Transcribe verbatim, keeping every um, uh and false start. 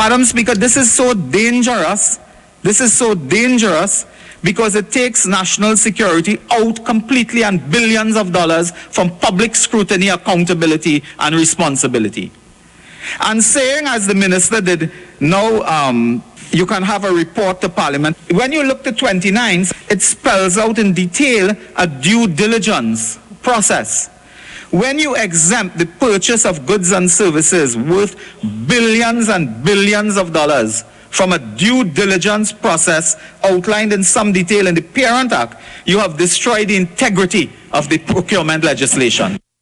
Madam Speaker, this is so dangerous. This is so dangerous because it takes national security out completely and billions of dollars from public scrutiny, accountability, and responsibility. And saying, as the minister did, no, um, you can have a report to Parliament. When you look to twenty-nine, it spells out in detail a due diligence process. When you exempt the purchase of goods and services worth billions and billions of dollars from a due diligence process outlined in some detail in the Parent Act, you have destroyed the integrity of the procurement legislation.